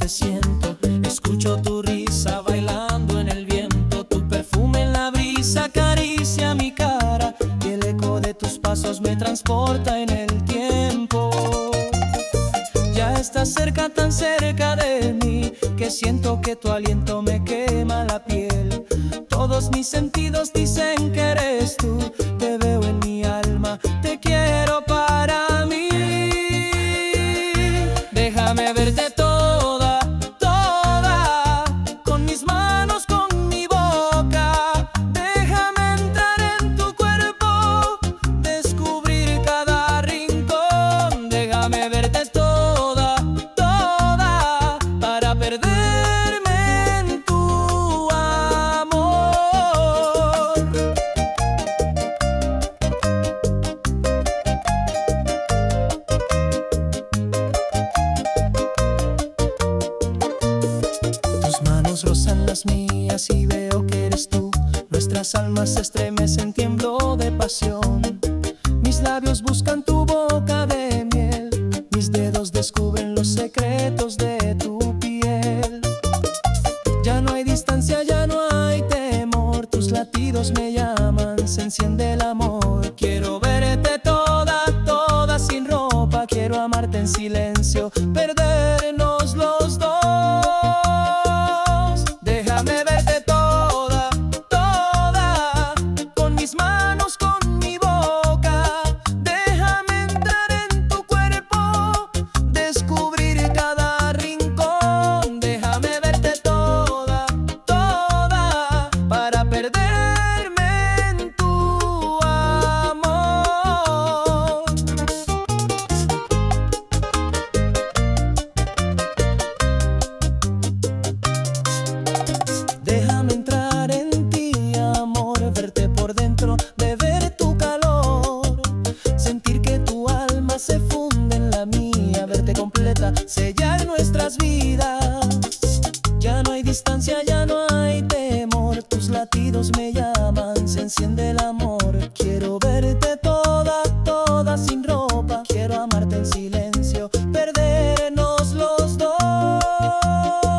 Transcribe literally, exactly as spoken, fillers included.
te siento. Escucho tu risa bailando en el viento. Tu perfume en la brisa acaricia mi cara y el eco de tus pasos me transporta en el tiempo. Ya estás cerca, tan cerca de mí, que siento que tu aliento me quema la piel. Todos mis sentidos dicen que eres tú. Te veo en mi alma, te quiero para mí. Déjame verte toda, toda, con mis manos, con mi boca. Déjame entrar en tu cuerpo, descubrir cada rincón. Déjame verte toda, toda, para perderme en tu amor. Tus manos rozan las mías y veo que eres tú. Nuestras almas se estremecen, tiemblo de pasión. Mis labios buscan tu boca de miel. Mis dedos descubren los secretos de tu piel. Ya no hay distancia, ya no hay temor. Tus latidos me llaman, se enciende el amor. Quiero verte toda, toda sin ropa. Quiero amarte en silencio, perdernos los dos. Déjame verte toda, toda, con mis manos, con mi boca. Déjame entrar en tu cuerpo, descubrir cada rincón. Déjame verte toda, toda, para perderme en tu amor. Déjame entrar en ti, amor, verte por dentro, beber tu calor, sentir que tu alma se funde en la mía, verte completa, sellar nuestras vidas. Ya no hay distancia, ya no hay temor, tus latidos me llaman, se enciende el amor. Quiero verte toda, toda sin ropa, quiero amarte en silencio, perdernos los dos.